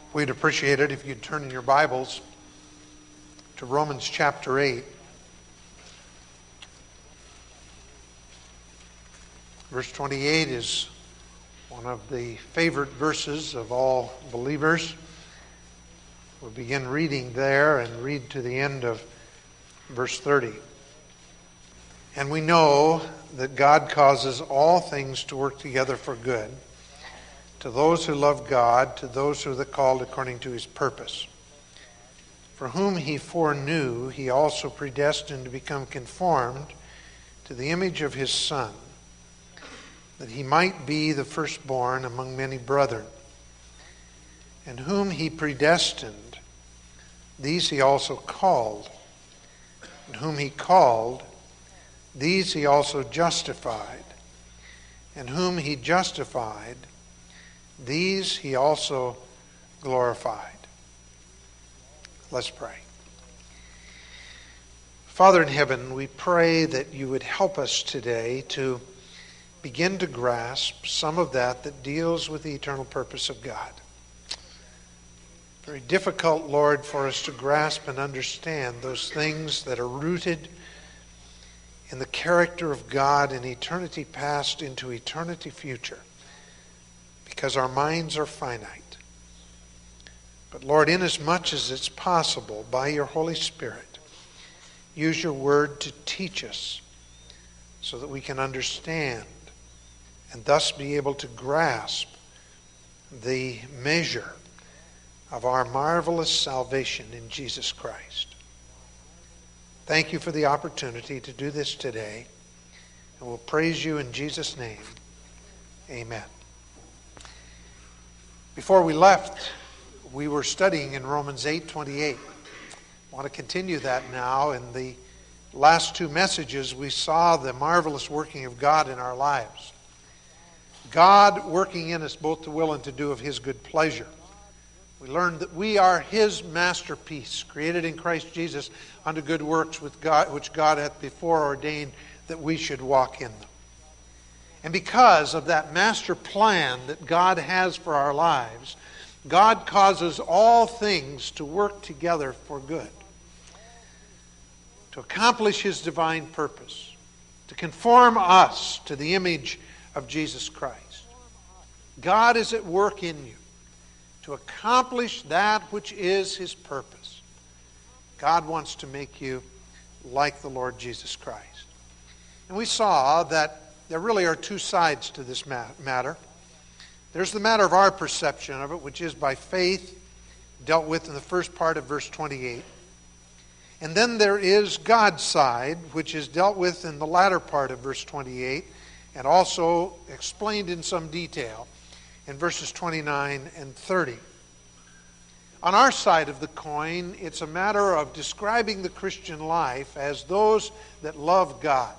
We'd appreciate it if you'd turn in your Bibles to Romans chapter 8. Verse 28 is one of the favorite verses of all believers. We'll begin reading there and read to the end of verse 30. And we know that God causes all things to work together for good, to those who love God, to those who are the called according to His purpose. For whom He foreknew, He also predestined to become conformed to the image of His Son, that He might be the firstborn among many brethren. And whom He predestined, these He also called. And whom He called, these He also justified. And whom He justified, these He also glorified. Let's pray. Father in heaven, we pray that you would help us today to begin to grasp some of that deals with the eternal purpose of God. Very difficult, Lord, for us to grasp and understand those things that are rooted in the character of God in eternity past into eternity future, because our minds are finite. But Lord, inasmuch as it's possible, by your Holy Spirit, use your word to teach us so that we can understand and thus be able to grasp the measure of our marvelous salvation in Jesus Christ. Thank you for the opportunity to do this today, and we'll praise you in Jesus' name. Amen. Before we left, we were studying in Romans 8:28. I want to continue that now. In the last two messages, we saw the marvelous working of God in our lives. God working in us both to will and to do of His good pleasure. We learned that we are His masterpiece, created in Christ Jesus unto good works which God hath before ordained that we should walk in them. And because of that master plan that God has for our lives, God causes all things to work together for good, to accomplish His divine purpose, to conform us to the image of Jesus Christ. God is at work in you to accomplish that which is His purpose. God wants to make you like the Lord Jesus Christ. And we saw that there really are two sides to this matter. There's the matter of our perception of it, which is by faith, dealt with in the first part of verse 28. And then there is God's side, which is dealt with in the latter part of verse 28, and also explained in some detail in verses 29 and 30. On our side of the coin, it's a matter of describing the Christian life as those that love God.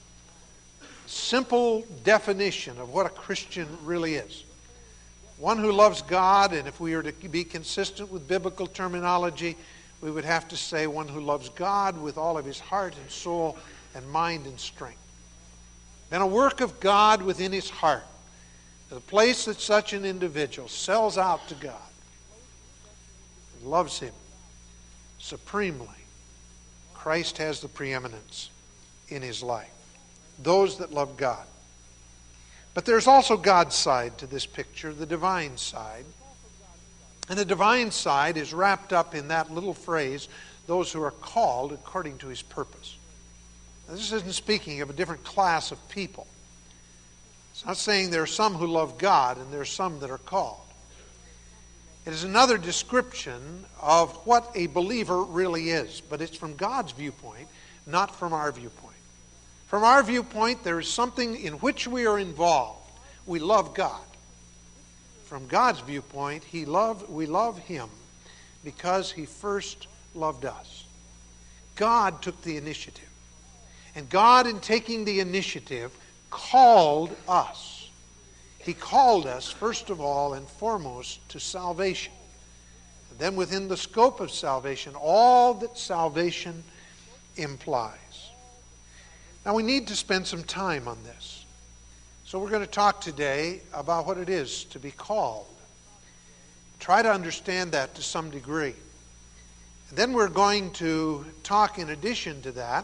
Simple definition of what a Christian really is. One who loves God, and if we are to be consistent with biblical terminology, we would have to say one who loves God with all of his heart and soul and mind and strength. Then a work of God within his heart, the place that such an individual sells out to God and loves Him supremely. Christ has the preeminence in his life. Those that love God. But there's also God's side to this picture, the divine side. And the divine side is wrapped up in that little phrase, those who are called according to His purpose. Now, this isn't speaking of a different class of people. It's not saying there are some who love God and there are some that are called. It is another description of what a believer really is, but it's from God's viewpoint, not from our viewpoint. From our viewpoint, there is something in which we are involved. We love God. From God's viewpoint, we love Him because He first loved us. God took the initiative. And God, in taking the initiative, called us. He called us, first of all and foremost, to salvation. And then within the scope of salvation, all that salvation implies. Now we need to spend some time on this. So we're going to talk today about what it is to be called. try to understand that to some degree. And then we're going to talk in addition to that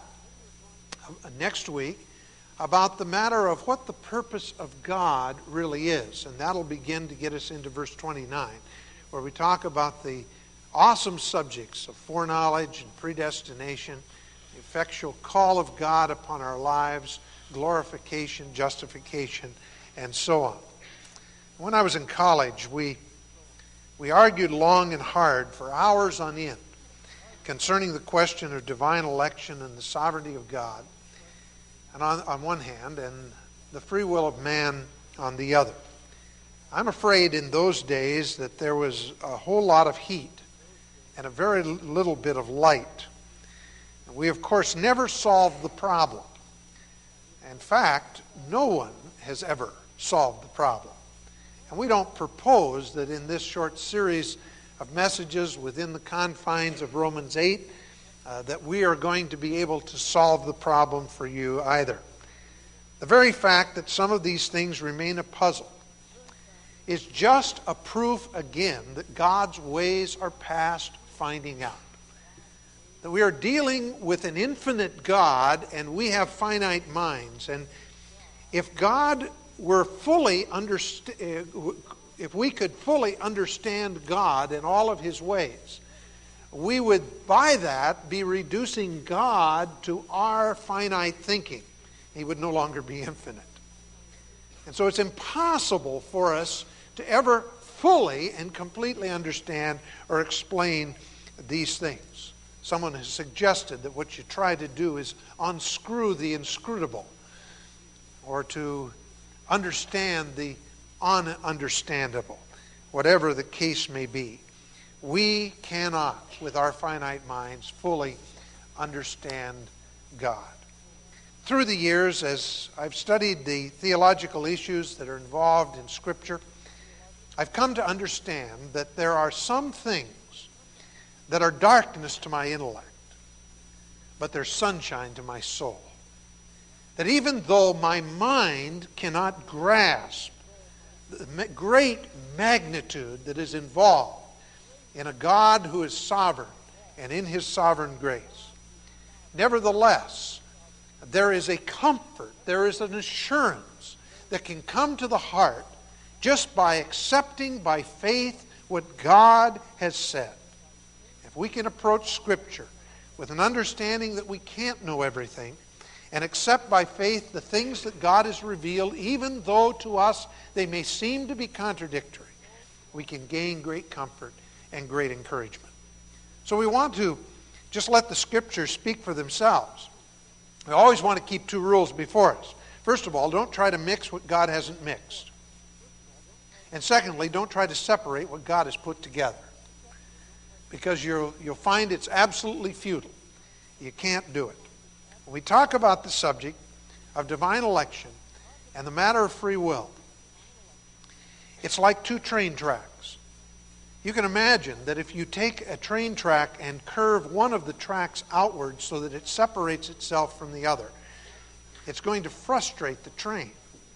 next week about the matter of what the purpose of God really is. And that'll begin to get us into verse 29, where we talk about the awesome subjects of foreknowledge and predestination, the effectual call of God upon our lives, glorification, justification, and so on. When I was in college, we argued long and hard for hours on end concerning the question of divine election and the sovereignty of God, and on one hand, and the free will of man on the other. I'm afraid in those days that there was a whole lot of heat and a very little bit of light. And we, of course, never solved the problem. In fact, no one has ever solved the problem. And we don't propose that in this short series of messages within the confines of Romans 8 that we are going to be able to solve the problem for you either. The very fact that some of these things remain a puzzle is just a proof again that God's ways are past finding out. That we are dealing with an infinite God and we have finite minds. And if God were fully if we could fully understand God and all of His ways, we would by that be reducing God to our finite thinking. He would no longer be infinite. And so it's impossible for us to ever fully and completely understand or explain these things. Someone has suggested that what you try to do is unscrew the inscrutable, or to understand the ununderstandable, whatever the case may be. We cannot, with our finite minds, fully understand God. Through the years, as I've studied the theological issues that are involved in Scripture, I've come to understand that there are some things that are darkness to my intellect, but they're sunshine to my soul. That even though my mind cannot grasp the great magnitude that is involved in a God who is sovereign and in His sovereign grace, nevertheless, there is a comfort, there is an assurance that can come to the heart just by accepting by faith what God has said. If we can approach Scripture with an understanding that we can't know everything, and accept by faith the things that God has revealed, even though to us they may seem to be contradictory, we can gain great comfort and great encouragement. So we want to just let the Scriptures speak for themselves. We always want to keep two rules before us. First of all, don't try to mix what God hasn't mixed. And secondly, don't try to separate what God has put together, because you'll find it's absolutely futile. You can't do it. When we talk about the subject of divine election and the matter of free will, it's like two train tracks. You can imagine that if you take a train track and curve one of the tracks outward so that it separates itself from the other, it's going to frustrate the train.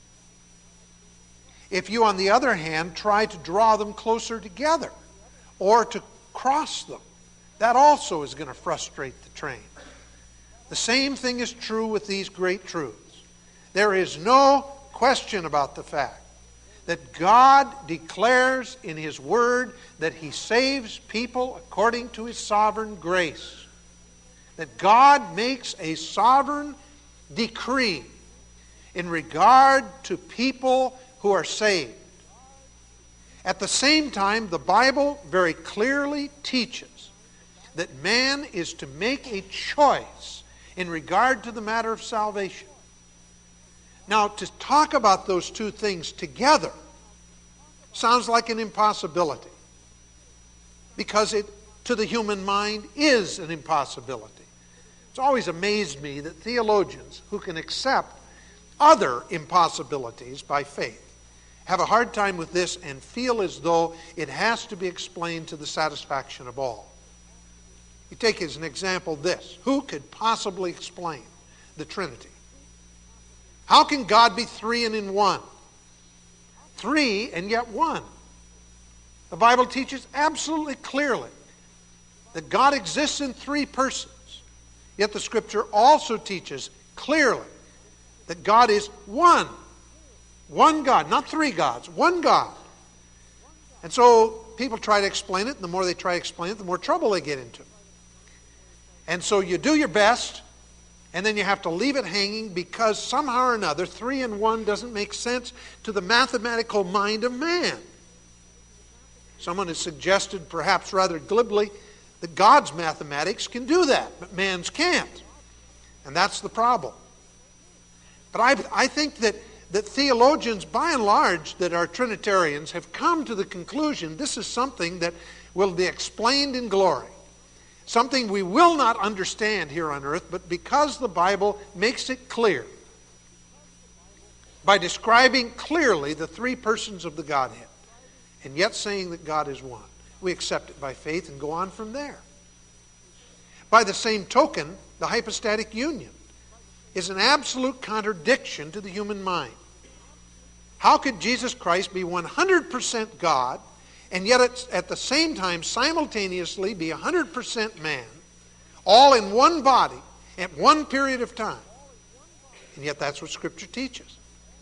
If you, on the other hand, try to draw them closer together or to cross them, that also is going to frustrate the train. The same thing is true with these great truths. There is no question about the fact that God declares in His Word that He saves people according to His sovereign grace. That God makes a sovereign decree in regard to people who are saved. At the same time, the Bible very clearly teaches that man is to make a choice in regard to the matter of salvation. Now, to talk about those two things together sounds like an impossibility, because it, to the human mind, is an impossibility. It's always amazed me that theologians who can accept other impossibilities by faith have a hard time with this and feel as though it has to be explained to the satisfaction of all. You take as an example this. Who could possibly explain the Trinity? How can God be three and in one? Three and yet one. The Bible teaches absolutely clearly that God exists in three persons. Yet the Scripture also teaches clearly that God is one. One God, not three gods, one God. And so people try to explain it, and the more they try to explain it, the more trouble they get into. And so you do your best, and then you have to leave it hanging because somehow or another, 3 in 1 doesn't make sense to the mathematical mind of man. Someone has suggested, perhaps rather glibly, that God's mathematics can do that, but man's can't. And that's the problem. But I think that theologians, by and large, that are Trinitarians, have come to the conclusion this is something that will be explained in glory. Something we will not understand here on earth, but because the Bible makes it clear, by describing clearly the three persons of the Godhead, and yet saying that God is one, we accept it by faith and go on from there. By the same token, the hypostatic union is an absolute contradiction to the human mind. How could Jesus Christ be 100% God and yet at the same time simultaneously be 100% man, all in one body at one period of time? And yet that's what Scripture teaches.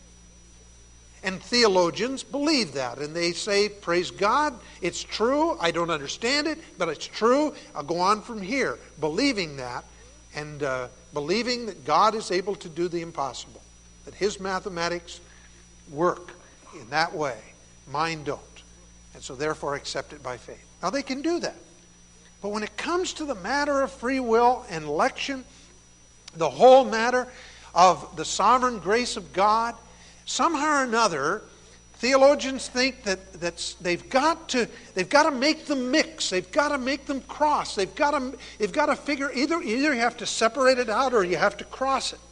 And theologians believe that, and they say, praise God, it's true, I don't understand it, but it's true, I'll go on from here, believing that, and believing that God is able to do the impossible, that His mathematics work in that way, mine don't, and so therefore accept it by faith. Now they can do that, but when it comes to the matter of free will and election, the whole matter of the sovereign grace of God, somehow or another, theologians think that they've got to make them mix. They've got to make them cross. They've got to figure either you have to separate it out or you have to cross it.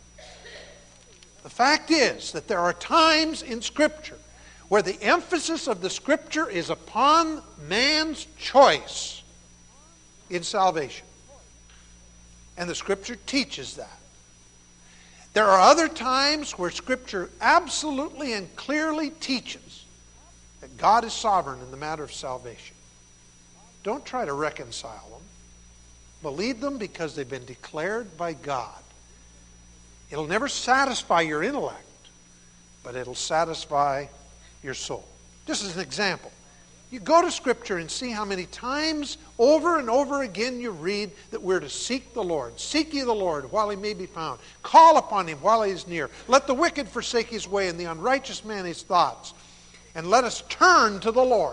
The fact is that there are times in Scripture where the emphasis of the Scripture is upon man's choice in salvation, and the Scripture teaches that. There are other times where Scripture absolutely and clearly teaches that God is sovereign in the matter of salvation. Don't try to reconcile them. Believe them because they've been declared by God. It'll never satisfy your intellect, but it'll satisfy your soul. Just as an example, you go to Scripture and see how many times over and over again you read that we're to seek the Lord. Seek ye the Lord while He may be found. Call upon Him while He is near. Let the wicked forsake his way and the unrighteous man his thoughts. And let us turn to the Lord.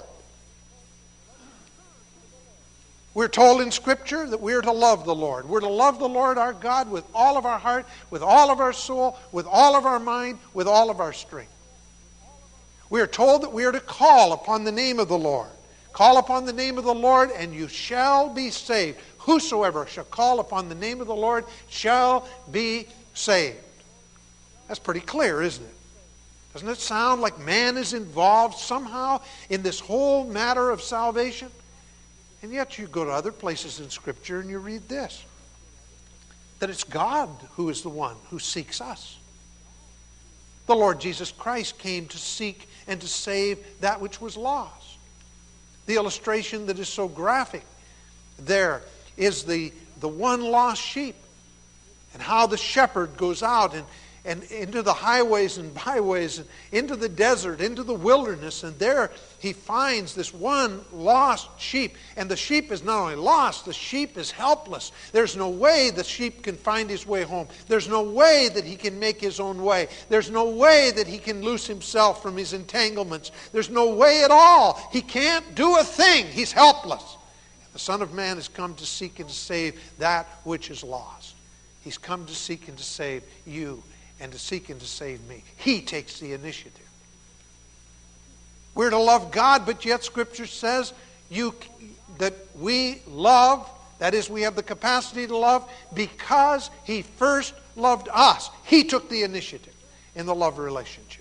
We're told in Scripture that we're to love the Lord. We're to love the Lord our God with all of our heart, with all of our soul, with all of our mind, with all of our strength. We are told that we are to call upon the name of the Lord. Call upon the name of the Lord, and you shall be saved. Whosoever shall call upon the name of the Lord shall be saved. That's pretty clear, isn't it? Doesn't it sound like man is involved somehow in this whole matter of salvation? And yet you go to other places in Scripture and you read this, that it's God who is the one who seeks us. The Lord Jesus Christ came to seek and to save that which was lost. The illustration that is so graphic there is the one lost sheep, and how the shepherd goes out and into the highways and byways and into the desert, into the wilderness, and there he finds this one lost sheep. And the sheep is not only lost, the sheep is helpless. There's no way the sheep can find his way home. There's no way that he can make his own way. There's no way that he can loose himself from his entanglements. There's no way at all. He can't do a thing. He's helpless. The Son of Man has come to seek and to save that which is lost. He's come to seek and to save you and to seek and to save me. He takes the initiative. We're to love God, but yet Scripture says that we love, that is, we have the capacity to love because He first loved us. He took the initiative in the love relationship.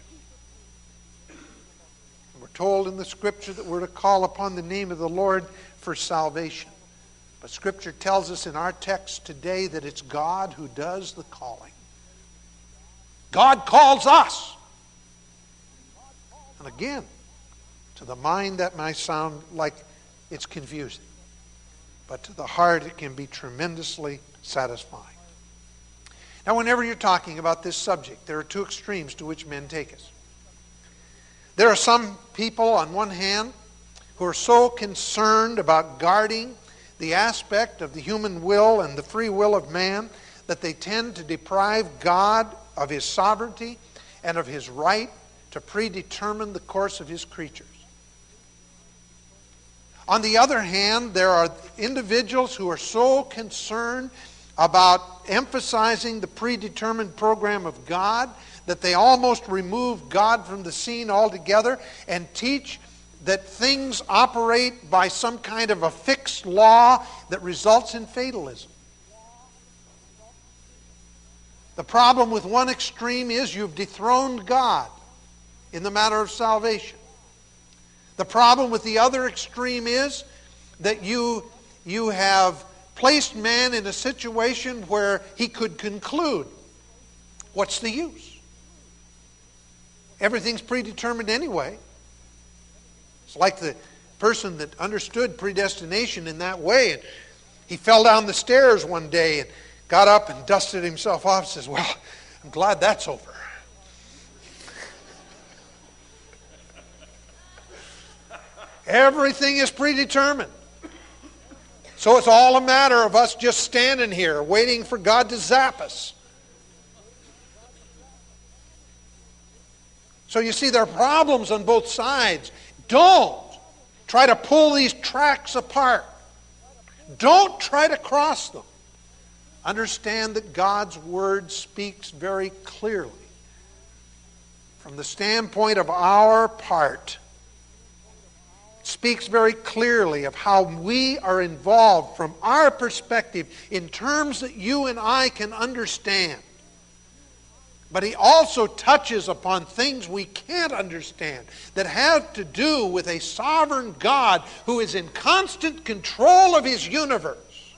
We're told in the Scripture that we're to call upon the name of the Lord for salvation. But Scripture tells us in our text today that it's God who does the calling. God calls us. And again, To the mind, that might sound like it's confusing. But to the heart, it can be tremendously satisfying. Now, whenever you're talking about this subject, there are two extremes to which men take us. There are some people, on one hand, who are so concerned about guarding the aspect of the human will and the free will of man that they tend to deprive God of His sovereignty and of His right to predetermine the course of His creatures. On the other hand, there are individuals who are so concerned about emphasizing the predetermined program of God that they almost remove God from the scene altogether and teach that things operate by some kind of a fixed law that results in fatalism. The problem with one extreme is you've dethroned God in the matter of salvation. The problem with the other extreme is that you have placed man in a situation where he could conclude, what's the use? Everything's predetermined anyway. It's like the person that understood predestination in that way. And he fell down the stairs one day and got up and dusted himself off and says, well, I'm glad that's over. Everything is predetermined. So it's all a matter of us just standing here waiting for God to zap us. So you see, there are problems on both sides. Don't try to pull these tracks apart. Don't try to cross them. Understand that God's Word speaks very clearly from the standpoint of our part. It speaks very clearly of how we are involved from our perspective in terms that you and I can understand. But He also touches upon things we can't understand that have to do with a sovereign God who is in constant control of His universe,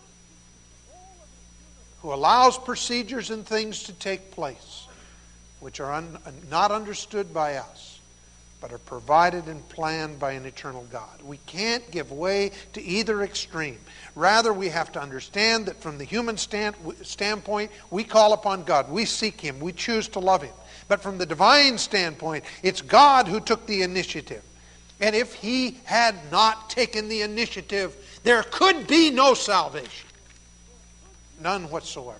who allows procedures and things to take place which are not understood by us, but are provided and planned by an eternal God. We can't give way to either extreme. Rather, we have to understand that from the human standpoint, we call upon God. We seek Him. We choose to love Him. But from the divine standpoint, it's God who took the initiative. And if He had not taken the initiative, there could be no salvation. None whatsoever.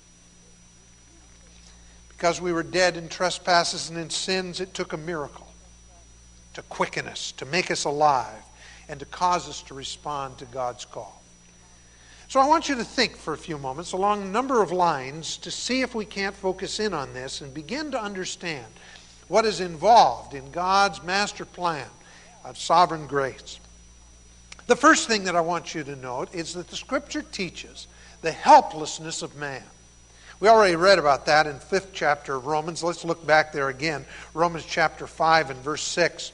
Because we were dead in trespasses and in sins, it took a miracle to quicken us, to make us alive, and to cause us to respond to God's call. So I want you to think for a few moments along a number of lines to see if we can't focus in on this and begin to understand what is involved in God's master plan of sovereign grace. The first thing that I want you to note is that the Scripture teaches the helplessness of man. We already read about that in 5th chapter of Romans. Let's look back there again. Romans chapter 5 and verse 6.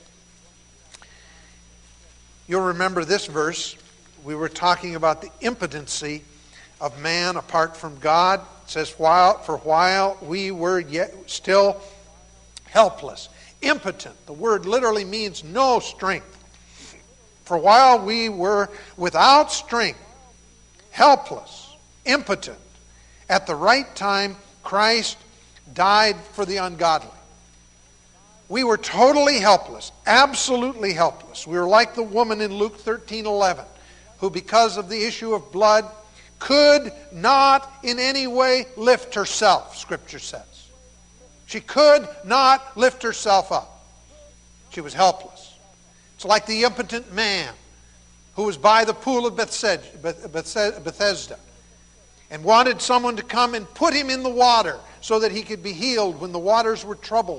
You'll remember this verse. We were talking about the impotency of man apart from God. It says, for while we were yet still helpless. Impotent. The word literally means no strength. For while we were without strength, helpless, impotent, at the right time, Christ died for the ungodly. We were totally helpless, absolutely helpless. We were like the woman in Luke 13:11, who because of the issue of blood could not in any way lift herself, Scripture says. She could not lift herself up. She was helpless. It's like the impotent man who was by the pool of Bethesda and wanted someone to come and put him in the water so that he could be healed when the waters were troubled.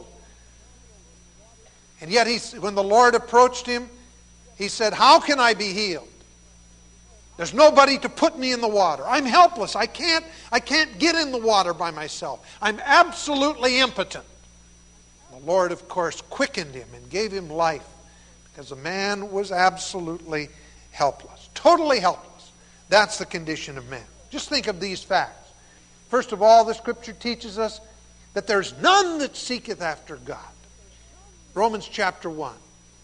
And yet when the Lord approached him, he said, how can I be healed? There's nobody to put me in the water. I'm helpless. I can't get in the water by myself. I'm absolutely impotent. The Lord, of course, quickened him and gave him life because the man was absolutely helpless. Totally helpless. That's the condition of man. Just think of these facts. First of all, the Scripture teaches us that there's none that seeketh after God. Romans chapter 1.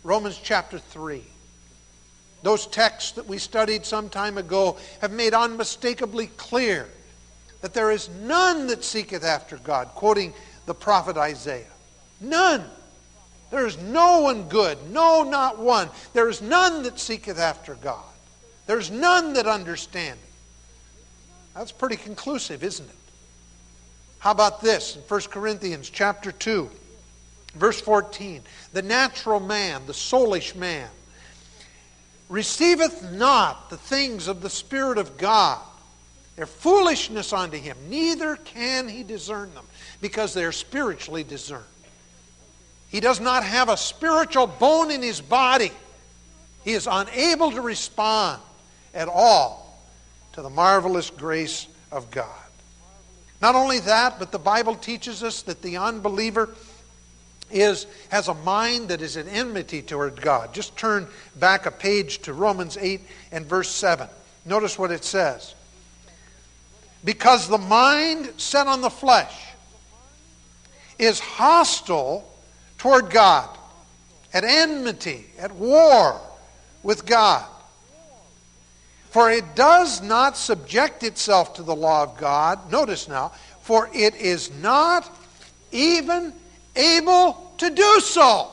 Romans chapter 3. Those texts that we studied some time ago have made unmistakably clear that there is none that seeketh after God, quoting the prophet Isaiah. None. There is no one good, no, not one. There is none that seeketh after God. There is none that understandeth. That's pretty conclusive, isn't it? How about this in 1 Corinthians chapter 2, verse 14? The natural man, the soulish man, receiveth not the things of the Spirit of God. They're foolishness unto him. Neither can he discern them, because they are spiritually discerned. He does not have a spiritual bone in his body. He is unable to respond at all to the marvelous grace of God. Not only that, but the Bible teaches us that the unbeliever has a mind that is at enmity toward God. Just turn back a page to Romans 8 and verse 7. Notice what it says. Because the mind set on the flesh is hostile toward God, at enmity, at war with God. For it does not subject itself to the law of God. Notice now, for it is not even able to do so.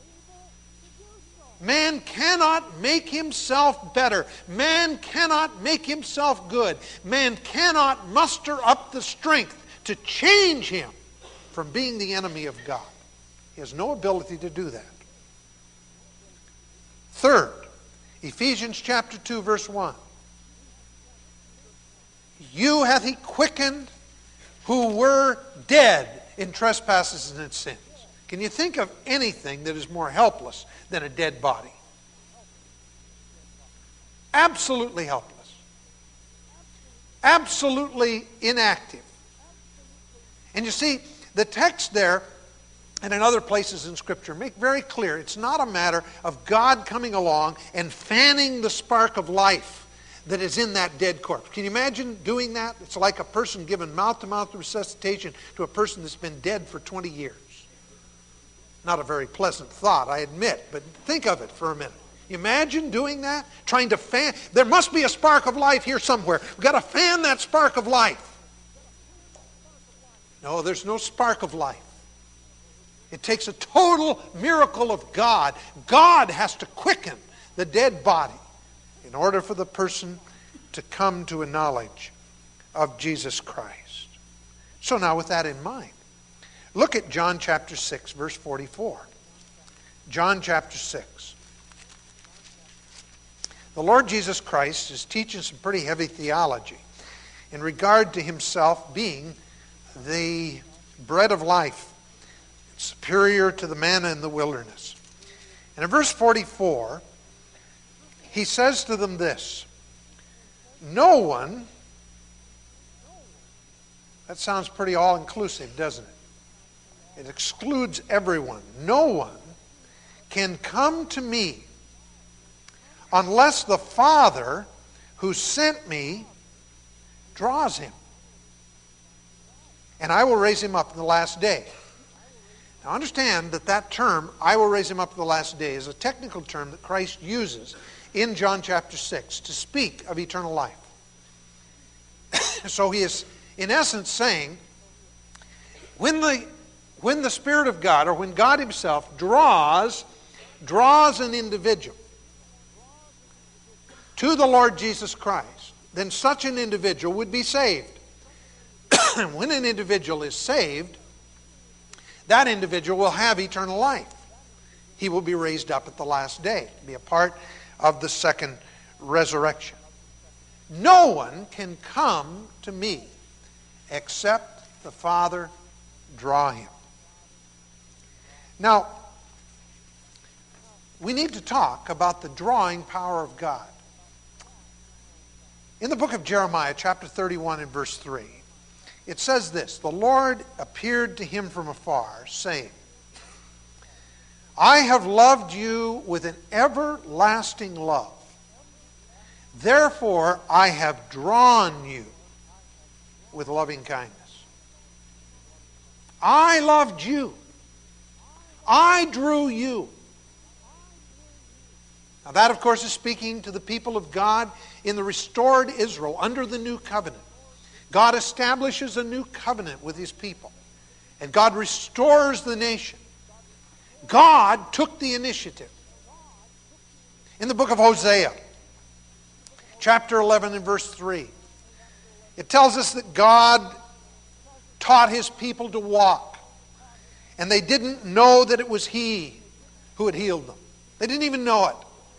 Man cannot make himself better. Man cannot make himself good. Man cannot muster up the strength to change him from being the enemy of God. He has no ability to do that. Third, Ephesians chapter 2, verse 1. You hath he quickened who were dead in trespasses and in sins. Can you think of anything that is more helpless than a dead body? Absolutely helpless. Absolutely inactive. And you see, the text there and in other places in Scripture make very clear it's not a matter of God coming along and fanning the spark of life that is in that dead corpse. Can you imagine doing that? It's like a person giving mouth-to-mouth resuscitation to a person that's been dead for 20 years. Not a very pleasant thought, I admit, but think of it for a minute. Imagine doing that, trying to fan. There must be a spark of life here somewhere. We've got to fan that spark of life. No, there's no spark of life. It takes a total miracle of God. God has to quicken the dead body in order for the person to come to a knowledge of Jesus Christ. So now with that in mind, look at John chapter 6, verse 44. John chapter 6. The Lord Jesus Christ is teaching some pretty heavy theology in regard to himself being the bread of life, superior to the manna in the wilderness. And in verse 44, he says to them this, no one, that sounds pretty all-inclusive, doesn't it? It excludes everyone. No one can come to me unless the Father who sent me draws him. And I will raise him up in the last day. Now understand that that term, I will raise him up in the last day, is a technical term that Christ uses in John chapter 6 to speak of eternal life. So he is, in essence, saying, when the Spirit of God, or when God himself draws an individual to the Lord Jesus Christ, then such an individual would be saved. When an individual is saved, that individual will have eternal life. He will be raised up at the last day, be a part of the second resurrection. No one can come to me except the Father draw him. Now, we need to talk about the drawing power of God. In the book of Jeremiah, chapter 31 and verse 3, it says this, the Lord appeared to him from afar, saying, I have loved you with an everlasting love. Therefore, I have drawn you with loving kindness. I loved you. I drew you. Now that, of course, is speaking to the people of God in the restored Israel under the new covenant. God establishes a new covenant with His people. And God restores the nation. God took the initiative. In the book of Hosea, chapter 11 and verse 3, it tells us that God taught His people to walk. And they didn't know that it was He who had healed them. They didn't even know it.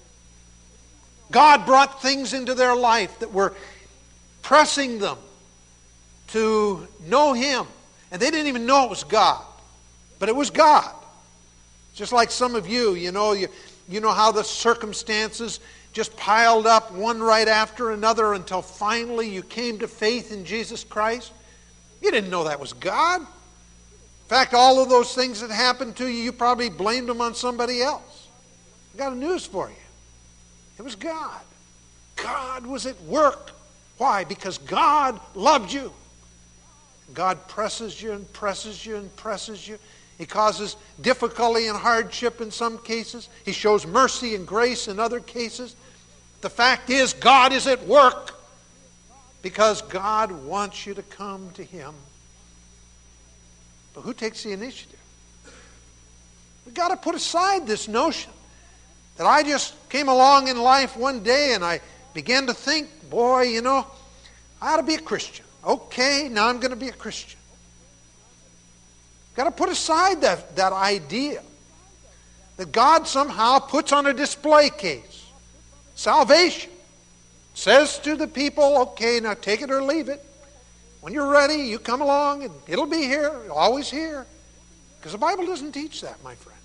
God brought things into their life that were pressing them to know Him. And they didn't even know it was God. But it was God. Just like some of you, you know how the circumstances just piled up one right after another until finally you came to faith in Jesus Christ. You didn't know that was God. In fact, all of those things that happened to you, you probably blamed them on somebody else. I got news for you. It was God. God was at work. Why? Because God loved you. God presses you and presses you and presses you. He causes difficulty and hardship in some cases. He shows mercy and grace in other cases. The fact is, God is at work because God wants you to come to Him. But who takes the initiative? We've got to put aside this notion that I just came along in life one day and I began to think, boy, I ought to be a Christian. Okay, now I'm going to be a Christian. Got to put aside that idea that God somehow puts on a display case. Salvation. Says to the people, okay, now take it or leave it. When you're ready, you come along and it'll be here, always here. Because the Bible doesn't teach that, my friend.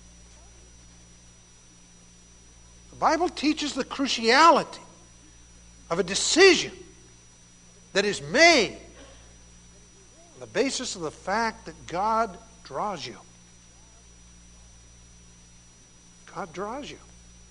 The Bible teaches the cruciality of a decision that is made on the basis of the fact that God draws you. God draws you.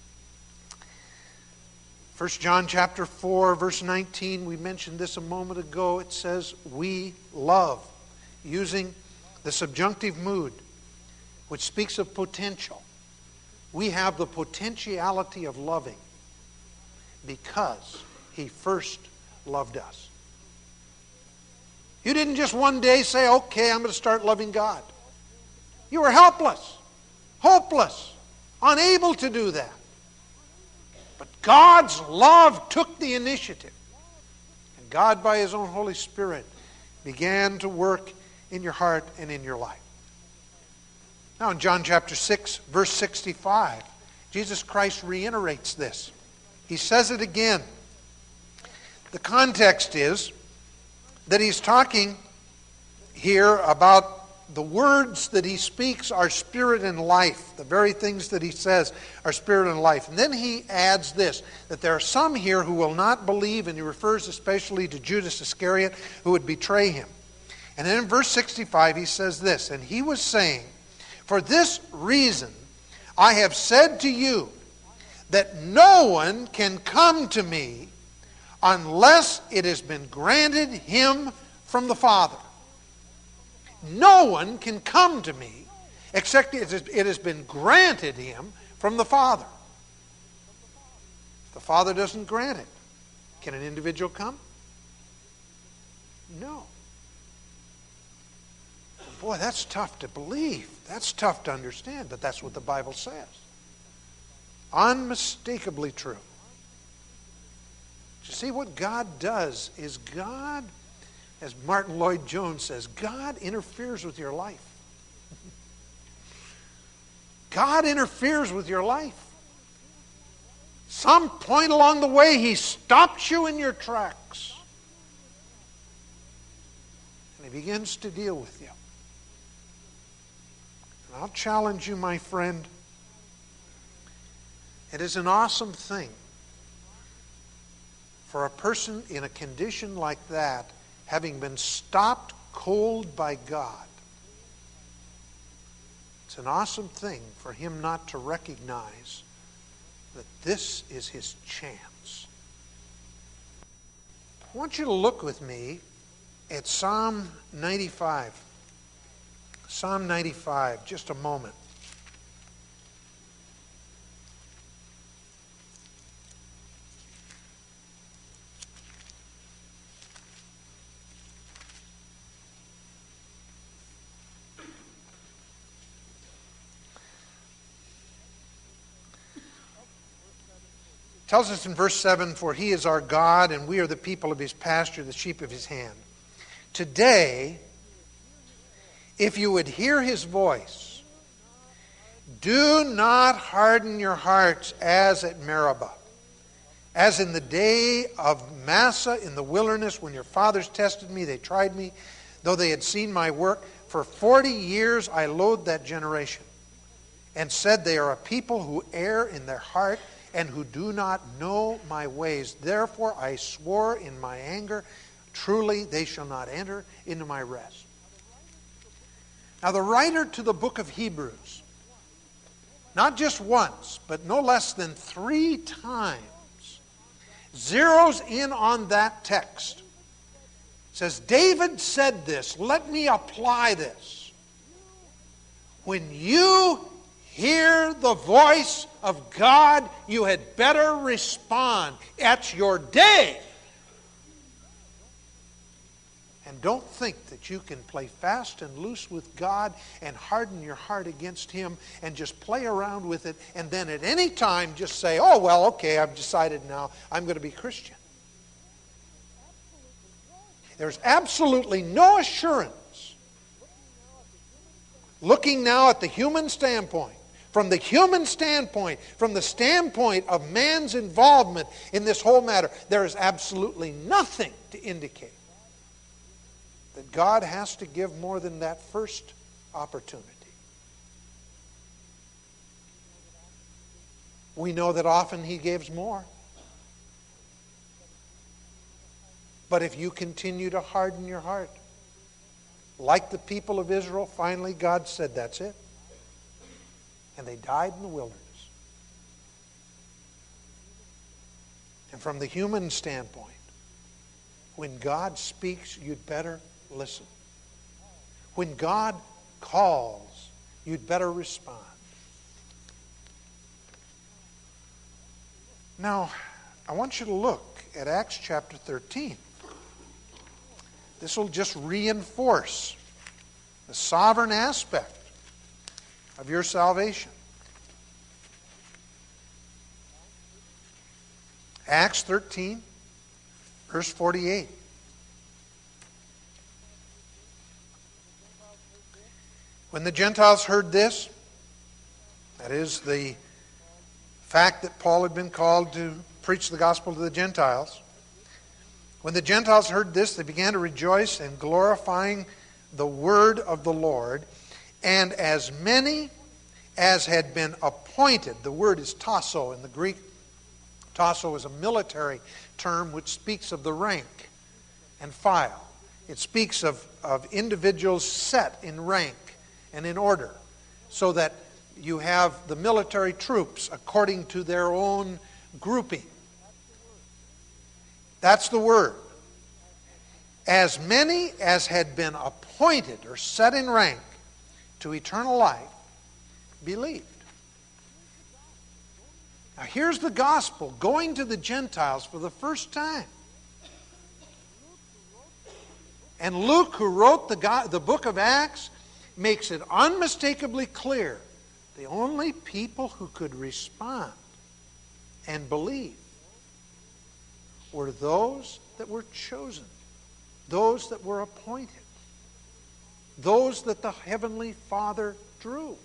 1 John chapter 4, verse 19, we mentioned this a moment ago. It says, we love, using the subjunctive mood, which speaks of potential. We have the potentiality of loving because He first loved us. You didn't just one day say, okay, I'm going to start loving God. You were helpless, hopeless, unable to do that. But God's love took the initiative. And God, by His own Holy Spirit, began to work in your heart and in your life. Now in John chapter 6, verse 65, Jesus Christ reiterates this. He says it again. The context is that He's talking here about the words that He speaks are spirit and life. The very things that He says are spirit and life. And then He adds this, that there are some here who will not believe, and He refers especially to Judas Iscariot, who would betray Him. And then in verse 65 He says this, and He was saying, for this reason I have said to you that no one can come to me unless it has been granted him from the Father. No one can come to me except it has been granted him from the Father. If the Father doesn't grant it, can an individual come? No. Boy, that's tough to believe. That's tough to understand, but that's what the Bible says. Unmistakably true. You see, what God does is God, as Martin Lloyd-Jones says, God interferes with your life. God interferes with your life. Some point along the way, He stops you in your tracks. And He begins to deal with you. And I'll challenge you, my friend. It is an awesome thing for a person in a condition like that, having been stopped cold by God. It's an awesome thing for him not to recognize that this is his chance. I want you to look with me at Psalm 95. Psalm 95, just a moment. tells us in verse 7, "For he is our God, and we are the people of his pasture, the sheep of his hand. Today, if you would hear his voice, do not harden your hearts as at Meribah, as in the day of Massah in the wilderness, when your fathers tested me, they tried me, though they had seen my work. For 40 years I loathed that generation, and said, they are a people who err in their heart, and who do not know my ways. Therefore I swore in my anger, truly they shall not enter into my rest." Now the writer to the book of Hebrews, not just once, but no less than 3 times, zeroes in on that text. Says, David said this, let me apply this. When you hear the voice of God, you had better respond. It's your day. And don't think that you can play fast and loose with God and harden your heart against Him and just play around with it and then at any time just say, oh, well, okay, I've decided now I'm going to be Christian. There's absolutely no assurance, looking now at the human standpoint, from the human standpoint, from the standpoint of man's involvement in this whole matter, there is absolutely nothing to indicate that God has to give more than that first opportunity. We know that often He gives more. But if you continue to harden your heart, like the people of Israel, finally God said, that's it. And they died in the wilderness. And from the human standpoint, when God speaks, you'd better listen. When God calls, you'd better respond. Now, I want you to look at Acts chapter 13. This will just reinforce the sovereign aspect of your salvation. Acts 13, verse 48. When the Gentiles heard this, that is the fact that Paul had been called to preach the gospel to the Gentiles, when the Gentiles heard this, they began to rejoice and glorifying the word of the Lord. And as many as had been appointed, the word is tasso in the Greek. Tasso is a military term which speaks of the rank and file. It speaks of individuals set in rank and in order, so that you have the military troops according to their own grouping. That's the word. As many as had been appointed or set in rank to eternal life believed. Now here's the gospel going to the Gentiles for the first time. And Luke, who wrote the book of Acts, makes it unmistakably clear the only people who could respond and believe were those that were chosen, those that were appointed, those that the Heavenly Father drew.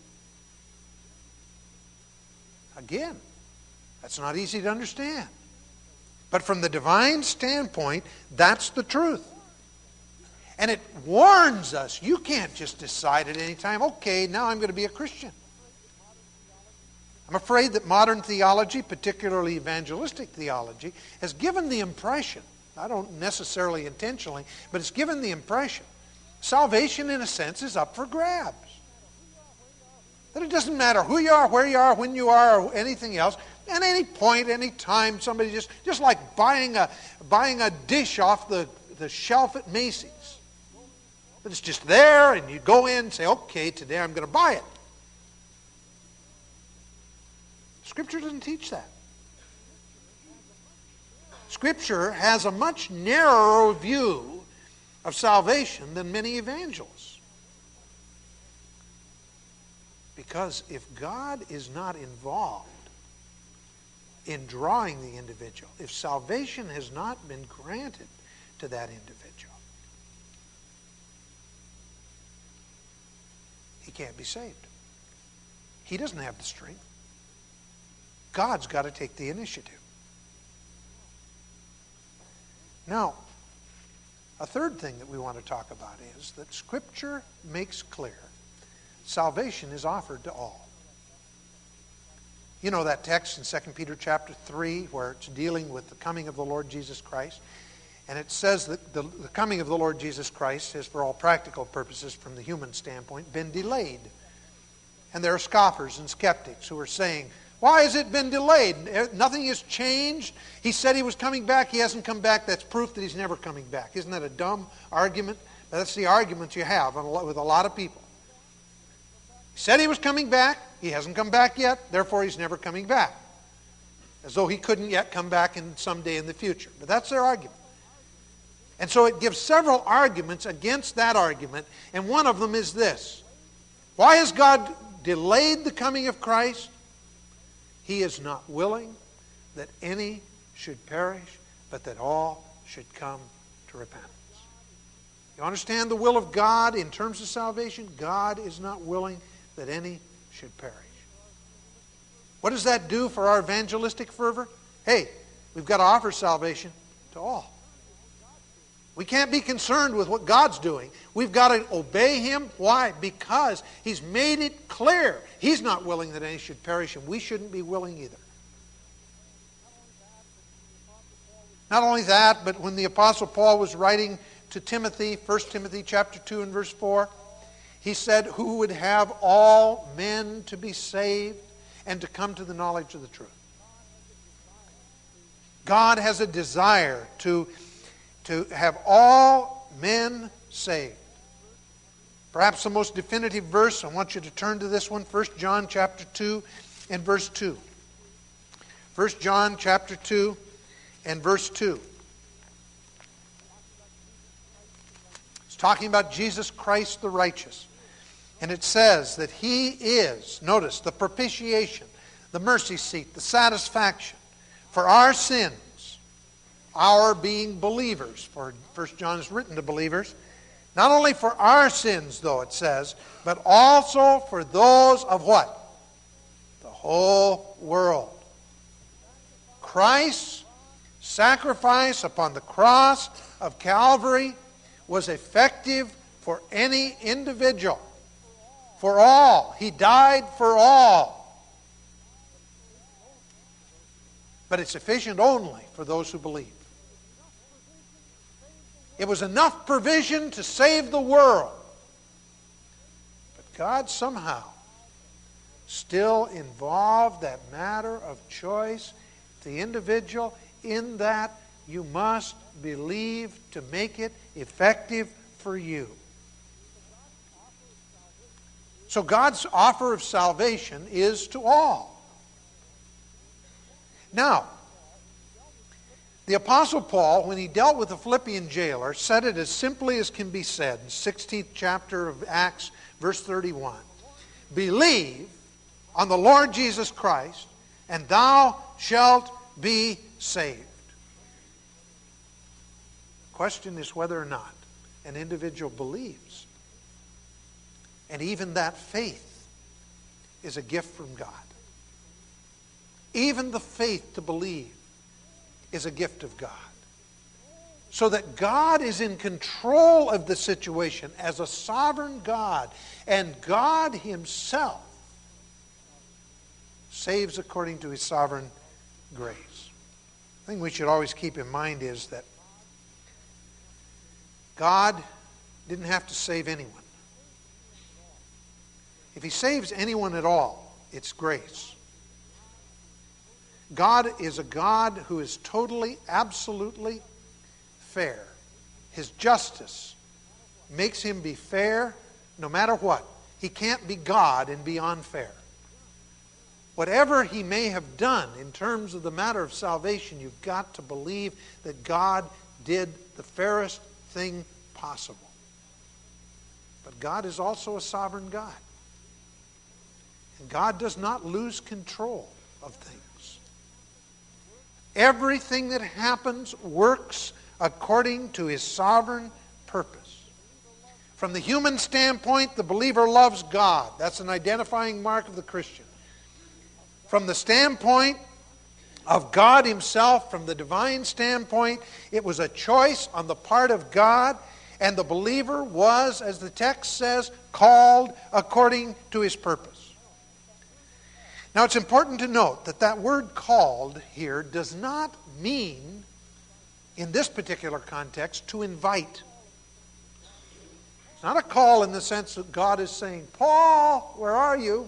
Again, that's not easy to understand. But from the divine standpoint, that's the truth. And it warns us, you can't just decide at any time, okay, now I'm going to be a Christian. I'm afraid that modern theology, particularly evangelistic theology, has given the impression, I don't necessarily intentionally, but it's given the impression, salvation in a sense is up for grabs. That it doesn't matter who you are, where you are, when you are, or anything else. At any point, any time, somebody just like buying a dish off the shelf at Macy's. But it's just there, and you go in and say, okay, today I'm going to buy it. Scripture doesn't teach that. Scripture has a much narrower view of salvation than many evangelists. Because if God is not involved, in drawing the individual if salvation has not been granted to that individual. He can't be saved. He doesn't have the strength. God's got to take the initiative. Now, a third thing that we want to talk about is that Scripture makes clear salvation is offered to all. You know that text in 2 Peter chapter 3 where it's dealing with the coming of the Lord Jesus Christ. And it says that the coming of the Lord Jesus Christ has, for all practical purposes from the human standpoint, been delayed. And there are scoffers and skeptics who are saying, why has it been delayed? Nothing has changed. He said he was coming back. He hasn't come back. That's proof that he's never coming back. Isn't that a dumb argument? That's the argument you have with a lot of people. He said he was coming back. He hasn't come back yet. Therefore, he's never coming back. As though he couldn't yet come back in someday in the future. But that's their argument. And so it gives several arguments against that argument. And one of them is this. Why has God delayed the coming of Christ? He is not willing that any should perish, but that all should come to repentance. You understand the will of God in terms of salvation? God is not willing that any should perish. What does that do for our evangelistic fervor? Hey, we've got to offer salvation to all. We can't be concerned with what God's doing. We've got to obey Him. Why? Because He's made it clear He's not willing that any should perish, and we shouldn't be willing either. Not only that, but when the Apostle Paul was writing to Timothy, 1 Timothy chapter 2 and verse 4, he said, who would have all men to be saved and to come to the knowledge of the truth. God has a desire to have all men saved. Perhaps the most definitive verse, I want you to turn to this one, 1 John chapter 2 and verse 2. 1 John chapter 2 and verse 2. It's talking about Jesus Christ the righteous. And it says that He is, notice, the propitiation, the mercy seat, the satisfaction for our sins. Our being believers, for 1 John is written to believers, not only for our sins, though it says, but also for those of what? The whole world. Christ's sacrifice upon the cross of Calvary was effective for any individual, for all. He died for all. But it's sufficient only for those who believe. It was enough provision to save the world. But God somehow still involved that matter of choice, the individual, in that you must believe to make it effective for you. So God's offer of salvation is to all. Now, the Apostle Paul, when he dealt with the Philippian jailer, said it as simply as can be said in 16th chapter of Acts, verse 31. Believe on the Lord Jesus Christ, and thou shalt be saved. The question is whether or not an individual believes. And even that faith is a gift from God. Even the faith to believe is a gift of God. So that God is in control of the situation as a sovereign God. And God Himself saves according to His sovereign grace. The thing we should always keep in mind is that God didn't have to save anyone. If He saves anyone at all, it's grace. God is a God who is totally, absolutely fair. His justice makes Him be fair no matter what. He can't be God and be unfair. Whatever He may have done in terms of the matter of salvation, you've got to believe that God did the fairest thing possible. But God is also a sovereign God. And God does not lose control of things. everything that happens works according to His sovereign purpose. From the human standpoint, the believer loves God. That's an identifying mark of the Christian. From the standpoint of God Himself, from the divine standpoint, it was a choice on the part of God, and the believer was, as the text says, called according to His purpose. Now it's important to note that that word called here does not mean, in this particular context, to invite. It's not a call in the sense that God is saying, Paul, where are you?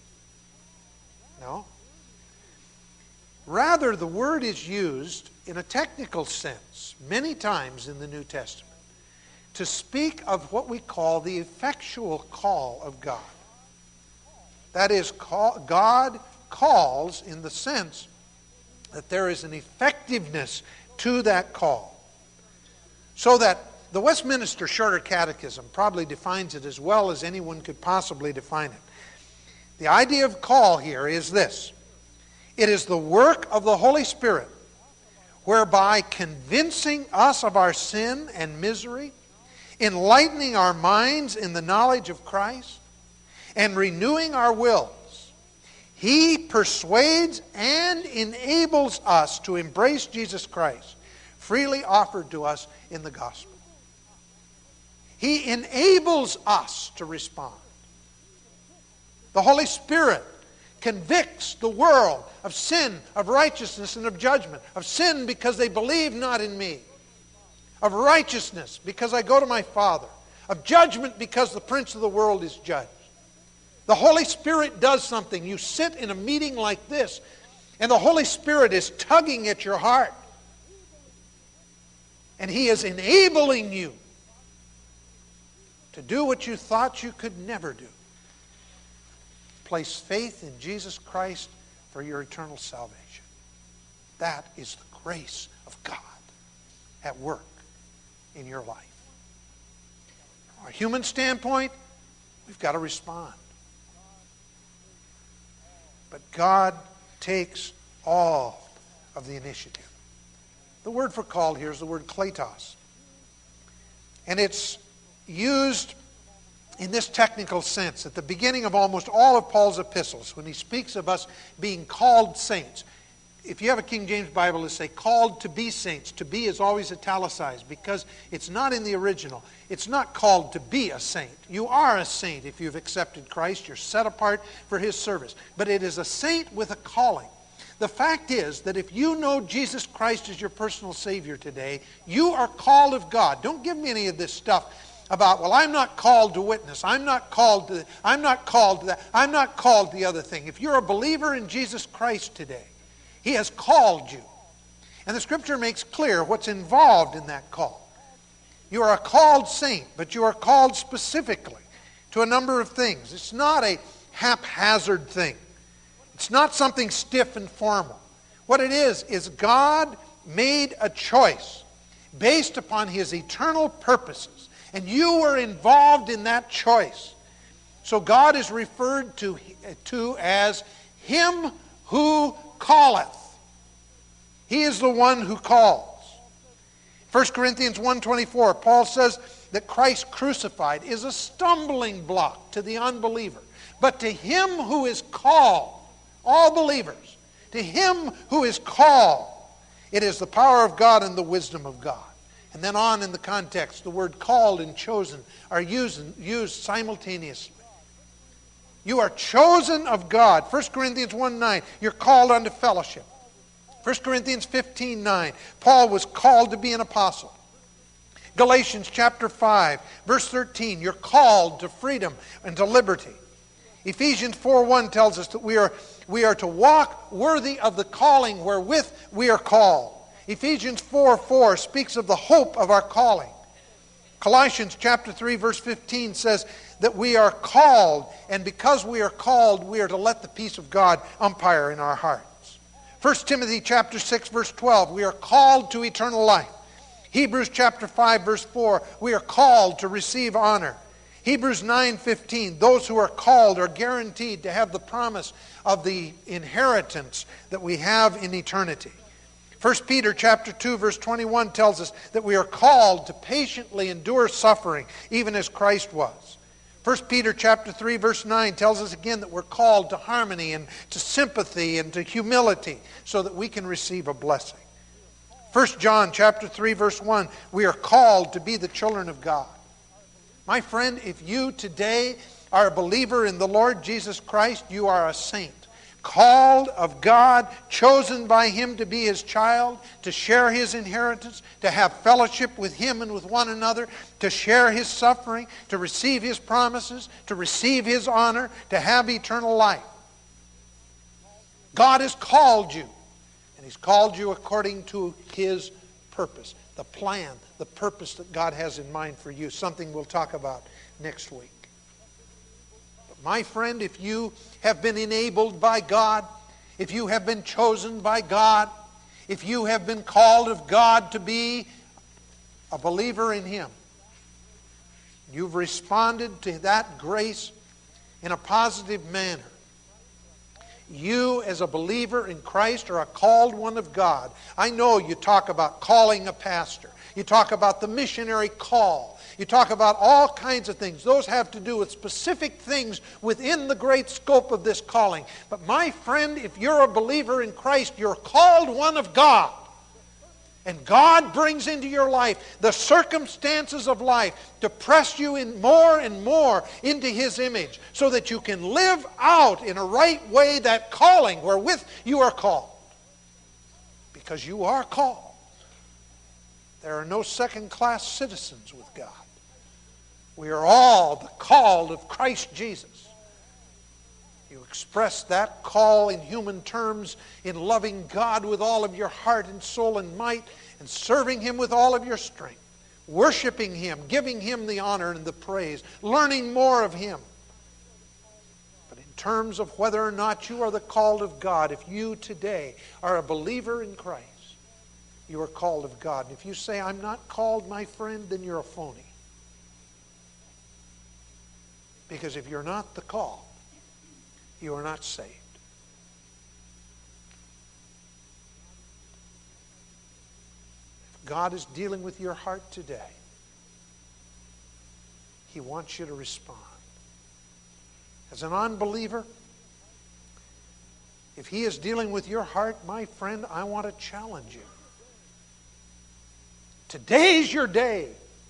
No. Rather, the word is used in a technical sense many times in the New Testament to speak of what we call the effectual call of God. That is, God calls in the sense that there is an effectiveness to that call. So that the Westminster Shorter Catechism probably defines it as well as anyone could possibly define it. The idea of call here is this: it is the work of the Holy Spirit whereby convincing us of our sin and misery, enlightening our minds in the knowledge of Christ, and renewing our wills, He persuades and enables us to embrace Jesus Christ, freely offered to us in the gospel. He enables us to respond. The Holy Spirit convicts the world of sin, of righteousness, and of judgment. Of sin because they believe not in me. Of righteousness because I go to my Father. Of judgment because the prince of the world is judged. The Holy Spirit does something. You sit in a meeting like this, and the Holy Spirit is tugging at your heart. And He is enabling you to do what you thought you could never do. Place faith in Jesus Christ for your eternal salvation. That is the grace of God at work in your life. From a human standpoint, we've got to respond. But God takes all of the initiative. The word for called here is the word kletos. And it's used in this technical sense at the beginning of almost all of Paul's epistles when he speaks of us being called saints. If you have a King James Bible, it'll say called to be saints. To be is always italicized because it's not in the original. It's not called to be a saint. You are a saint if you've accepted Christ. You're set apart for His service. But it is a saint with a calling. The fact is that if you know Jesus Christ as your personal Savior today, you are called of God. Don't give me any of this stuff about, well, I'm not called to witness. I'm not called to that. I'm not called to the other thing. If you're a believer in Jesus Christ today, He has called you. And the Scripture makes clear what's involved in that call. You are a called saint, but you are called specifically to a number of things. It's not a haphazard thing. It's not something stiff and formal. What it is God made a choice based upon His eternal purposes. And you were involved in that choice. So God is referred to as Him who calleth. He is the one who calls. 1 Corinthians 1:24, Paul says that Christ crucified is a stumbling block to the unbeliever. But to him who is called, all believers, to him who is called, it is the power of God and the wisdom of God. And then on in the context, the word called and chosen are used simultaneously. You are chosen of God. 1 Corinthians 1:9, you're called unto fellowship. 1 Corinthians 15:9, Paul was called to be an apostle. Galatians chapter 5, verse 13, you're called to freedom and to liberty. Ephesians 4:1 tells us that we are to walk worthy of the calling wherewith we are called. Ephesians 4:4 speaks of the hope of our calling. Colossians chapter 3 verse 15 says that we are called, and because we are called, we are to let the peace of God umpire in our hearts. 1 Timothy chapter 6 verse 12, we are called to eternal life. Hebrews chapter 5 verse 4, we are called to receive honor. Hebrews 9:15, those who are called are guaranteed to have the promise of the inheritance that we have in eternity. 1 Peter chapter 2, verse 21 tells us that we are called to patiently endure suffering, even as Christ was. 1 Peter chapter 3, verse 9 tells us again that we're called to harmony and to sympathy and to humility so that we can receive a blessing. 1 John chapter 3, verse 1, we are called to be the children of God. My friend, if you today are a believer in the Lord Jesus Christ, you are a saint. Called of God, chosen by Him to be His child, to share His inheritance, to have fellowship with Him and with one another, to share His suffering, to receive His promises, to receive His honor, to have eternal life. God has called you, and He's called you according to His purpose, the plan, the purpose that God has in mind for you, something we'll talk about next week. My friend, if you have been enabled by God, if you have been chosen by God, if you have been called of God to be a believer in Him, you've responded to that grace in a positive manner. You, as a believer in Christ, are a called one of God. I know you talk about calling a pastor. You talk about the missionary call. You talk about all kinds of things. Those have to do with specific things within the great scope of this calling. But my friend, if you're a believer in Christ, you're called one of God. And God brings into your life the circumstances of life to press you in more and more into His image so that you can live out in a right way that calling wherewith you are called. Because you are called. There are no second-class citizens with God. We are all the called of Christ Jesus. You express that call in human terms in loving God with all of your heart and soul and might and serving Him with all of your strength, worshiping Him, giving Him the honor and the praise, learning more of Him. But in terms of whether or not you are the called of God, if you today are a believer in Christ, you are called of God. And if you say, I'm not called, my friend, then you're a phony. Because if you're not the called, you are not saved. If God is dealing with your heart today, He wants you to respond. As an unbeliever, if He is dealing with your heart, my friend, I want to challenge you. Today's your day.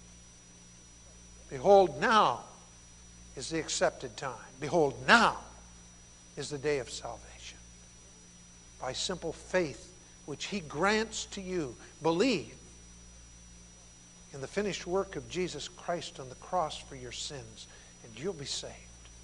Behold, now is the accepted time. Behold, now is the day of salvation. By simple faith, which He grants to you, believe in the finished work of Jesus Christ on the cross for your sins, and you'll be saved.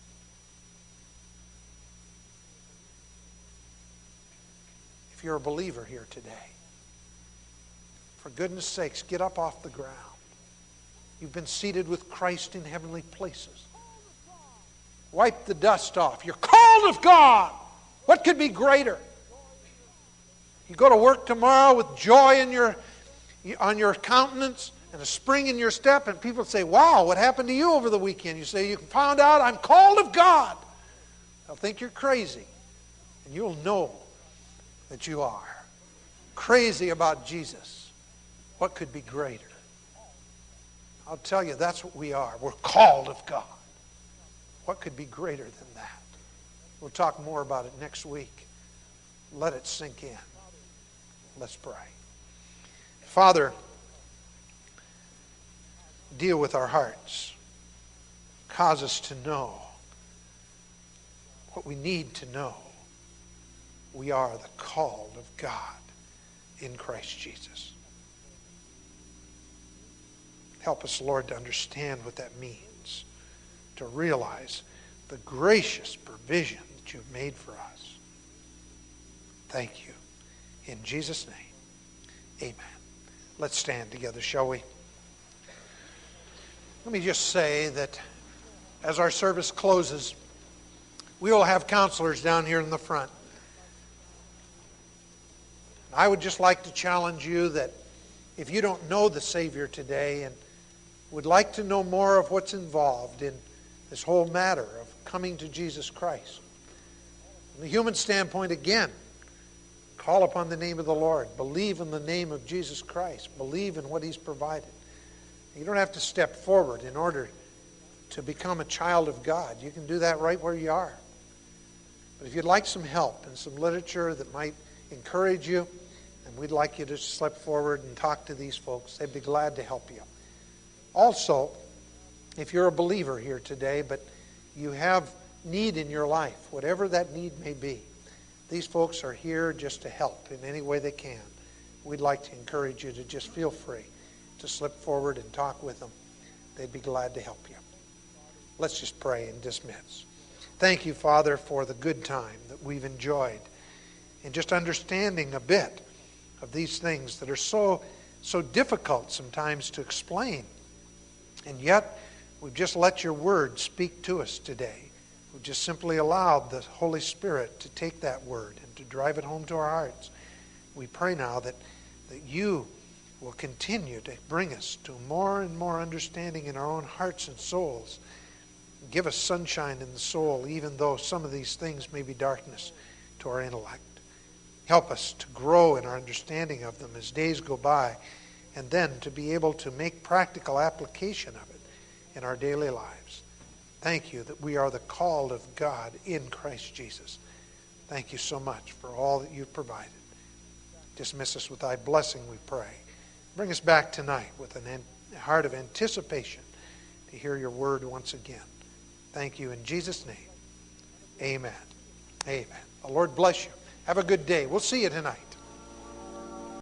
If you're a believer here today, for goodness sakes, get up off the ground. You've been seated with Christ in heavenly places. Wipe the dust off. You're called of God. What could be greater? You go to work tomorrow with joy on your countenance and a spring in your step, and people say, wow, what happened to you over the weekend? You say, you found out I'm called of God. They'll think you're crazy, and you'll know that you are. Crazy about Jesus. What could be greater? I'll tell you, that's what we are. We're called of God. What could be greater than that? We'll talk more about it next week. Let it sink in. Let's pray. Father, deal with our hearts. Cause us to know what we need to know. We are the called of God in Christ Jesus. Help us, Lord, to understand what that means, to realize the gracious provision that you've made for us. Thank you. In Jesus' name, amen. Let's stand together, shall we? Let me just say that as our service closes, we will have counselors down here in the front. I would just like to challenge you that if you don't know the Savior today and would like to know more of what's involved in this whole matter of coming to Jesus Christ, from the human standpoint, again, Call upon the name of the Lord. Believe in the name of Jesus Christ. Believe in what He's provided. You don't have to step forward in order to become a child of God. You can do that right where you are. But if you'd like some help and some literature that might encourage you, and we'd like you to step forward and talk to these folks, they'd be glad to help you. Also, if you're a believer here today, but you have need in your life, whatever that need may be, these folks are here just to help in any way they can. We'd like to encourage you to just feel free to slip forward and talk with them. They'd be glad to help you. Let's just pray and dismiss. Thank you, Father, for the good time that we've enjoyed in just understanding a bit of these things that are so difficult sometimes to explain. And yet, we've just let your word speak to us today. We've just simply allowed the Holy Spirit to take that word and to drive it home to our hearts. We pray now that you will continue to bring us to more and more understanding in our own hearts and souls. Give us sunshine in the soul, even though some of these things may be darkness to our intellect. Help us to grow in our understanding of them as days go by, and then to be able to make practical application of it in our daily lives. Thank you that we are the called of God in Christ Jesus. Thank you so much for all that you've provided. Dismiss us with thy blessing, we pray. Bring us back tonight with a heart of anticipation to hear your word once again. Thank you in Jesus' name. Amen. Amen. The Lord bless you. Have a good day. We'll see you tonight.